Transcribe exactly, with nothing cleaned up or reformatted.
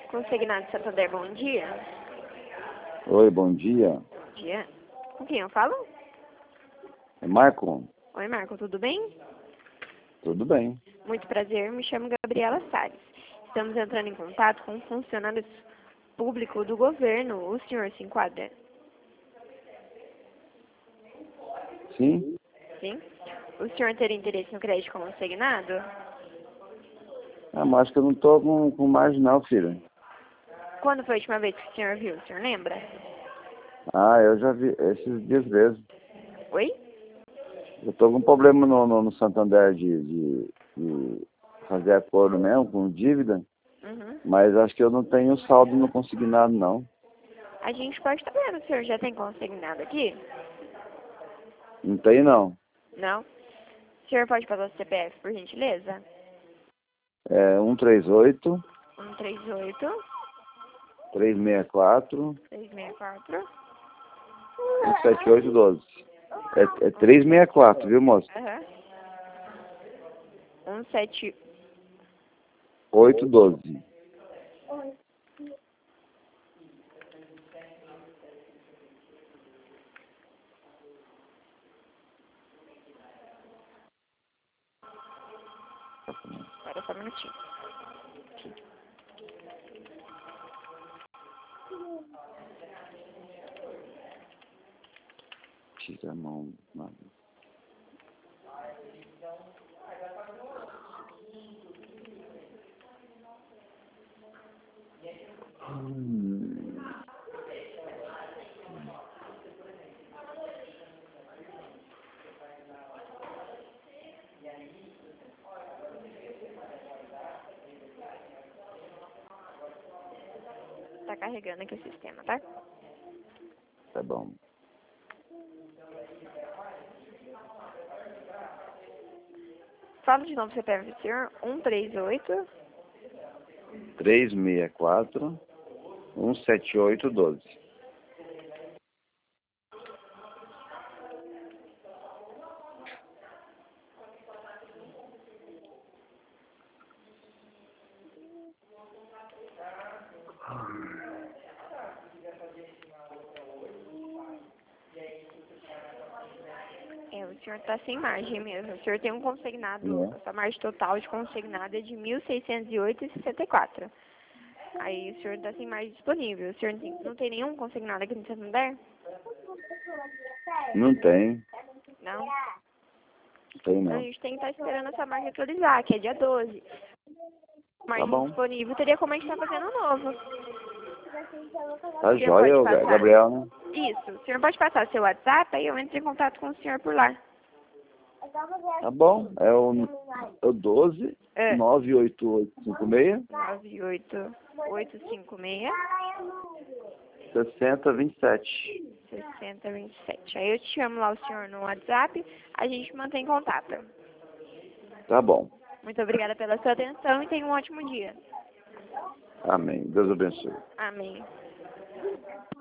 Consignado Santander, bom dia. Oi, bom dia. Bom dia. Com quem eu falo? É Marco? Oi, Marco, tudo bem? Tudo bem. Muito prazer, me chamo Gabriela Salles. Estamos entrando em contato com um funcionário público do governo. O senhor se enquadra? Sim? Sim. O senhor teria interesse no crédito consignado? Ah, mas acho que eu não tô com, com marginal, filho. Quando foi a última vez que o senhor viu? O senhor lembra? Ah, eu já vi esses dias mesmo. Oi? Eu tô com um problema no, no, no Santander de, de, de fazer acordo mesmo com dívida, Uhum. mas acho que eu não tenho saldo no consignado, não. A gente pode estar vendo. O senhor já tem consignado aqui? Não tem, não. Não? O senhor pode passar o C P F, por gentileza? É um três oito, um três oito, três seis quatro, três seis quatro. um sete oito um dois. É, é três seis quatro, viu, moço? Aham. um sete oito um dois. Espera só um minutinho. Tira a mão, mano. Hum. Tá carregando aqui o sistema, tá? Tá bom. Fala de novo o C P F do senhor. um três oito. três seis quatro, um sete oito um dois. É, o senhor tá sem margem mesmo. O senhor tem um consignado, É. a sua margem total de consignado é de mil seiscentos e oito vírgula sessenta e quatro. Aí o senhor tá sem margem disponível. O senhor não tem, não tem nenhum consignado aqui no Santander? Não tem, Não? não tem Então a não. gente tem que estar esperando essa margem atualizar, que é dia doze. Tá Margem bom. disponível teria como a gente estar fazendo um novo. Tá O senhor jóia, pode ô, Ga- passar? Gabriel, né? Isso. O senhor pode passar seu WhatsApp, aí eu entro em contato com o senhor por lá. Tá bom. É o, é o doze, É. nove oito oito cinco seis, nove oito oito cinco seis, sessenta vinte e sete. sessenta vinte e sete. Aí eu te chamo lá o senhor no WhatsApp, a gente mantém contato. Tá bom. Muito obrigada pela sua atenção e tenha um ótimo dia. Amém. Deus abençoe. Amém.